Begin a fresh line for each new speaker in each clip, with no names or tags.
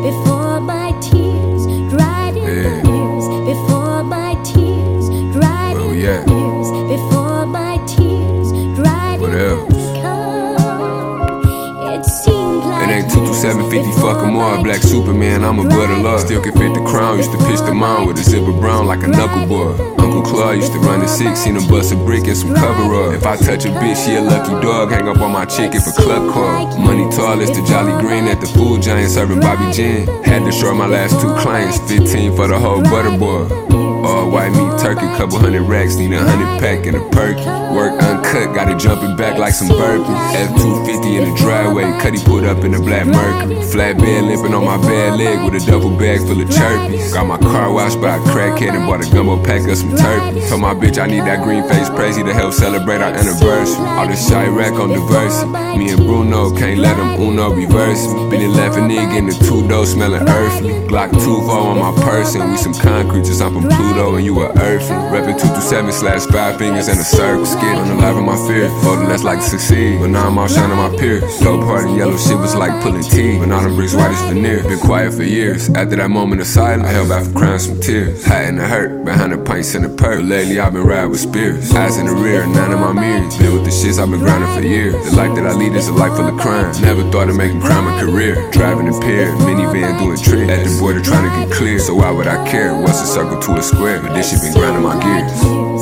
before my tears dried in the years, before my tears dried in the years, before my tears dried in the years.
It ain't 22750, fuck 'em all. Black Superman, I'm above the law. Still can fit the crown, used to pitch the mound with a zipper brown like a knuckleboy. Uncle Claude used to run the 6, seen him bust a brick and some cover up. If I touch a bitch, she a lucky dog, hang up on my chick if a club call. Money tall, it's the Jolly Green at the food giant serving Bobby Gin. Had to short my last 2 clients, 15 for the whole butterboy. All white meat turkey, couple hundred racks, need 100 pack and a perky. Work uncut, got it jumping back like some burpees. F-250 in the driveway, Cuddy put up in the black Mercury. Flatbed limping on my bad leg with a duffel bag full of chirpies. Got my car washed by a crackhead and bought a gumbo pack of some turkeys. Told my bitch I need that green face crazy to help celebrate our anniversary. All this Chirac on diversity. Me and Bruno can't let them Uno reverse me. Been in laughing nigga in the 2-door smelling earthly. Glock 2-4 on my person, we some concrete just I'm from Pluto and you a earthly. Reppin' 227/5 fingers in a circle. Skid on the life of my fear, folding less like to succeed. But now I'm all shining my peers. Slow party yellow shit was like pulling teeth. But now them bricks white as veneer. Been quiet for years. After that moment of silence, I held back from crying some tears. Hiding the hurt, behind the pints in the perk. But lately I've been riding with spirits. Eyes in the rear, none of my mirrors. Been with the shits I've been grinding for years. The life that I lead is a life full of crime. Never thought of making crime a career. Driving a pair, minivan doing tricks. At the border trying to get clear. So why would I care? What's a circle to a square? But this shit been grinding my gears.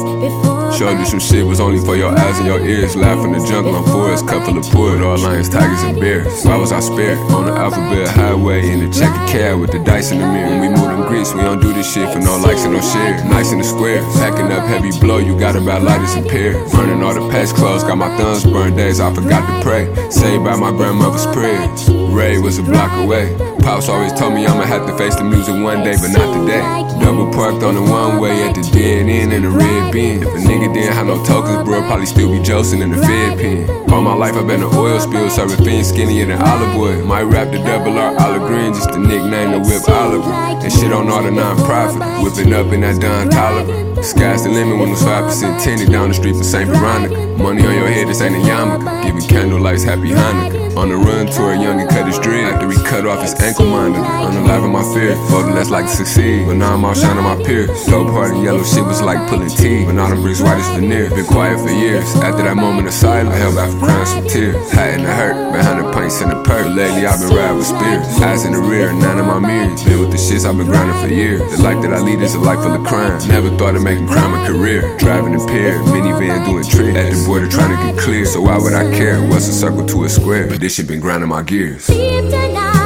Showed you some shit was only for your eyes and your ears. Laugh in the jungle on forest, cup full of wood. All lions, tigers, and bears. Why was I spared? On the alphabet highway in the checkered cab with the dice in the mirror. When we move them grits, we don't do this shit for no likes and no shares. Nice in the square, packing up heavy blow. You got about lighters and pears. Burning all the past clothes, got my thumbs burned days I forgot to pray. Saved by my grandmother's prayers. Ray was a block away. Pops always told me I'ma have to face the music one day, but not today. Double parked on the one way at the dead end in the red bin. If a nigga didn't have no tokens, bro, probably still be josing in the Fed pen. All my life I've been an oil spill, serving fiend skinnier than olive oil. Might rap the double R olive green, just to nickname the whip Oliver. And shit on all the non-profit, whipping up in that Don Tolliver. Sky's the limit when it's 5% tinted down the street from St. Veronica. Money on your head, this ain't a yarmulke. Giving candle lights, happy Hanukkah. On the run tour, young and cut his dread after he cut off his ankle monitor. On the life of my fear, folding less like to succeed. But now I'm all shining my peers. Slow party yellow shit was like pulling teeth. But now them bricks white as veneer. Been quiet for years. After that moment of silence, I held back from crying some tears. Hiding the hurt, behind the pints in the perk. Lately I've been riding with spirits. Eyes in the rear, none of my mirrors. Been with the shits I've been grinding for years. The life that I lead is a life full of crime. Never thought of making crime a career. Driving a pair, minivan doing tricks. At the border trying to get clear. So why would I care? What's a circle to a square? But this shit been grinding my gears.